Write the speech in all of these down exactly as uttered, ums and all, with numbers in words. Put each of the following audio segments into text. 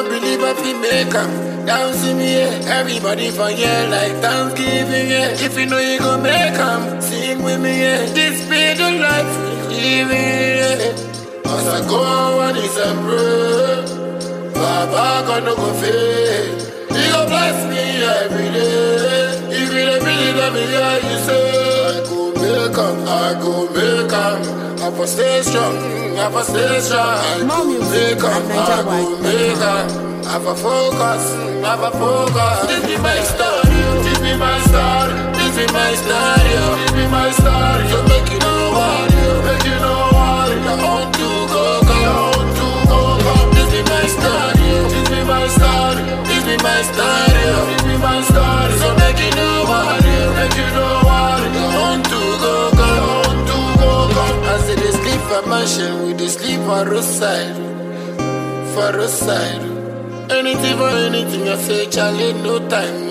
don't believe I feel make 'em. Down see me, yeah. Everybody for yeah, like Thanksgiving, yeah. If you know you gon' make 'em, sing with me, yeah. This be the life we living, yeah. As I go on, it's a pray. Baba God no go fail. He go bless me every day. If you don't believe let me hear you say, I go make 'em, I go make 'em. I for stay strong, I for stay strong. I go make 'em, I go make 'em. I for focus, I for focus. This be my story, this be my story, this be my story, this be my story. So make you know what, make you know what. I want to go, go, I want to go, go. This be my story, this be my story, this be my story, this be my story. So make you know what, make you know what. I want to go, go, I want to go, go. I say they sleep for mansion, we they sleep for roadside, for roadside. Anything for anything, I say, Charlie, no time,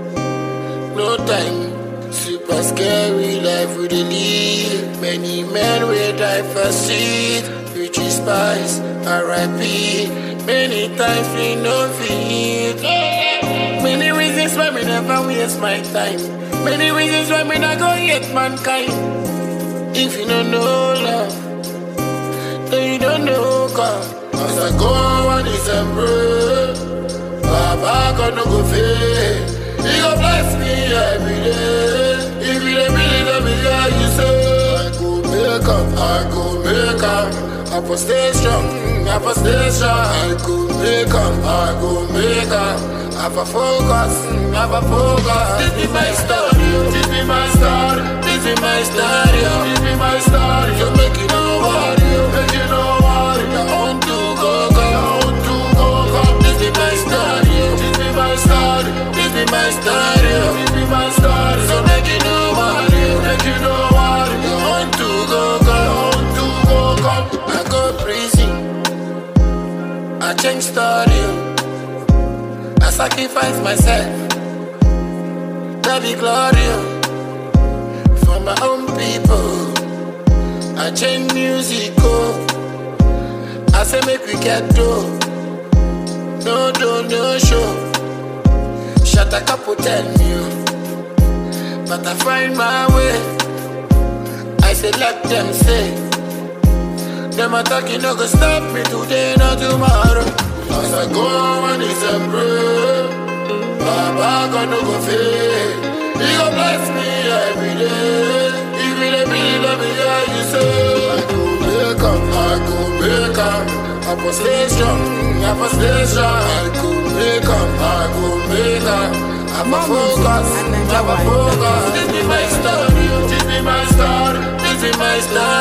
no time. Super scary life we dey live. Many men will die for street. Future spies, R I P. Many times we no fit. Many reasons why me never waste my time. Many reasons why me not go hate mankind. If you don't know love, then you don't know God. As I go on December, Baba God no go fail. He go bless me every day. If you don't believe let me hear you say, I go make 'em, I go make 'em. I for stay strong, I for stay strong. I go make 'em, I go make 'em. I for focus, I for focus. This be my story, this be my story, this be my story, this be my story. So make you know what, make you know what. I want to go, go, I want to go, go. This be my story, this be my story, this be my story, this be my story. So make you know what, make you know what. I want to go, go, I want to go, go. I go prison, I change story, I sacrifice myself, that be glory for my own people. I change music, oh. I say make we get dough. No do, no show. Shut a couple tell me, but I find my way. I say let them say. Them attack you no go stop me today, not tomorrow. As I go on December, Baba God no go fail. He go bless me every day. If you don't believe let me hear you say, I go make 'em, I go make 'em. I for stay strong, I for stay strong. I go make 'em, I go make 'em. I for focus, I for focus. This be my story, this be my story, this be my story.